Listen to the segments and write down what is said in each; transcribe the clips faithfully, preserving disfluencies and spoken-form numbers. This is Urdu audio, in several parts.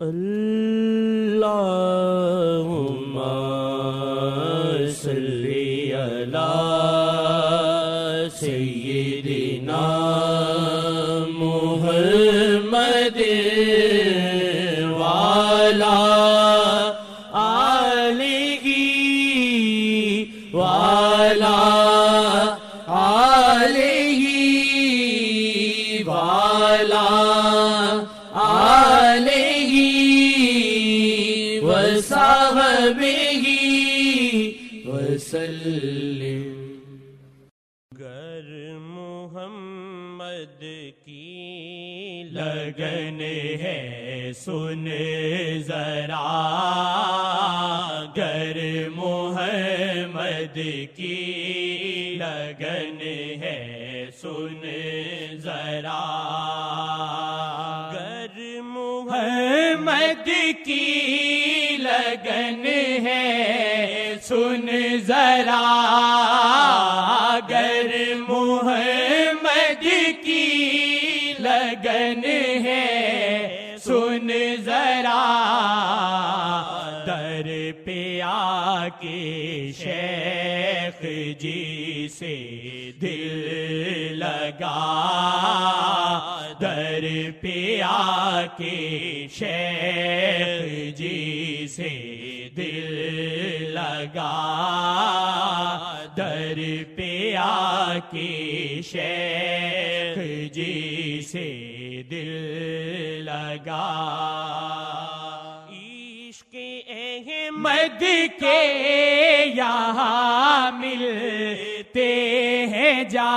اللہم صلی علی سیدنا محمد وعلی آلہ وعلی آلہ وعلی آلہ وصحبہ وسلم۔ گر محمد کی لگن ہے سن ذرا، گر محمد کی لگن ہے سن ذرا، گر محمد کی لگن ہے سن ذرا، گر محمد کی لگن ہے سن ذرا، در پہ آ کے شیخ جی سے دل لگا، در پہ آ کے شیخ جی سے دل لگا، در پہ آ کے شیخ جی سے دل لگا۔ عشق احمد کے یہاں ملتے ہیں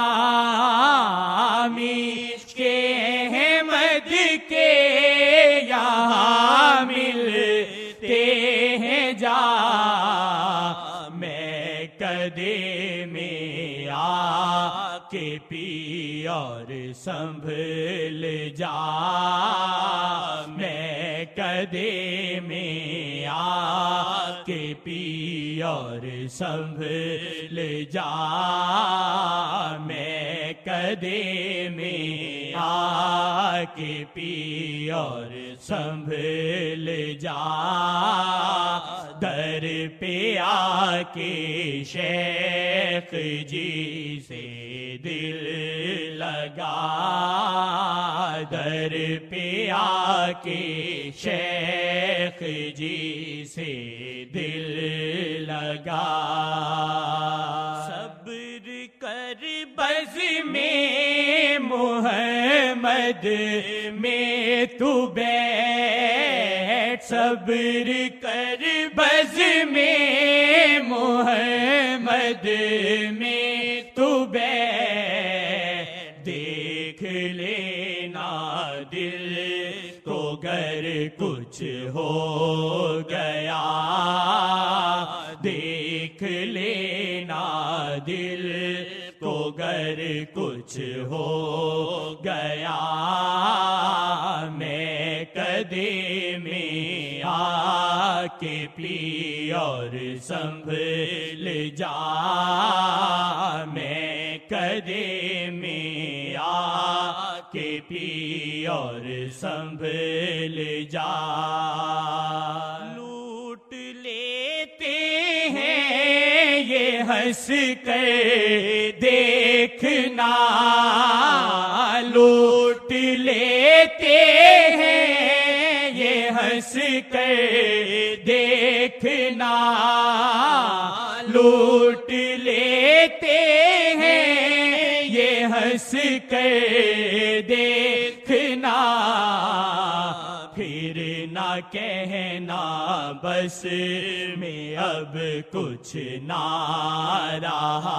جام، عشق احمد کے یہاں ملتے ہیں جام، میں کدے میں آ کے پی اور سنبھل جا، میں کدے میں آ کے پی اور سنبھل جا، میں کدے میں آ کے پی اور سنبھل جا، در پہ آ کے شیخ جی سے دل لگا، در پہ آ کے شیخ جی سے دل لگا۔ صبر کر بز میں محمد میں تو بیٹھ، صبر کر بز میں محمد میں تو بیٹھ، دیکھ لینا دل کو گر کچھ ہو گیا، دیکھ لینا دل کو گر کچھ ہو گیا، میں کدے میں آ کے پلی اور سنبھل جا، میں کدے میں آ کے پی اور سنبھل جا، لوٹ لیتے ہیں یہ ہنس کر دیکھنا، لوٹ لیتے ہیں یہ ہنس کر دیکھنا، لوٹ لیتے ہیں یہ ہنس کر دیکھنا، پھر نہ کہنا بس میں اب کچھ نہ رہا،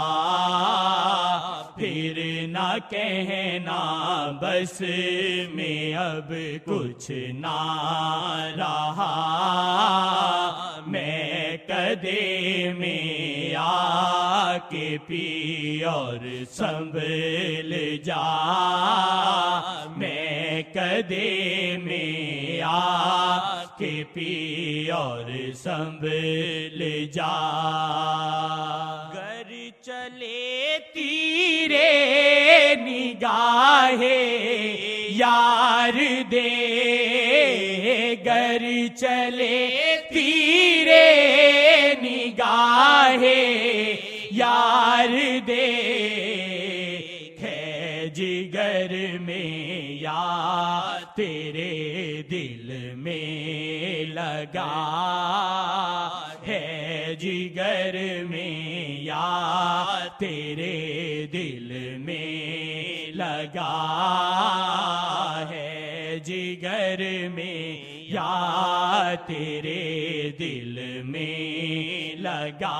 پھر نہ کہنا بس میں اب کچھ نہ رہا، میں کدے میں آ کے پی اور سنبھل جا، میں کدے میں آ کے پی اور سنبھل جا، گر چلے تیرے نگاہ یار دے گر چلے تیرے نگاہ یار دیکھے جگر میں یا تیرے دل میں لگا ہے جگر میں یا تیرے دل میں لگا ہے جگر میں یا تیرے دل میں لگا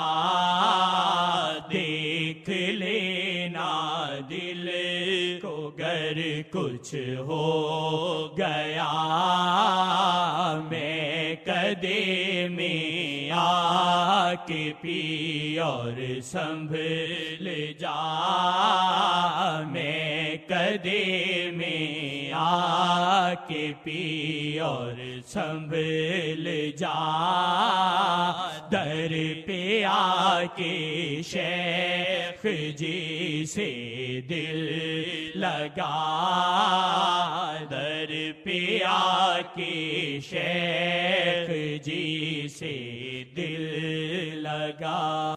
دیکھ لینا دل کو گر کچھ ہو گیا میں کدے میں آ کے پی اور سنبھل جا میں کدے میں آ کے پی اور سنبھل جا در پہ آ کے شیخ جی سے دل لگا در پہ آ کے شیخ جی سے دل لگا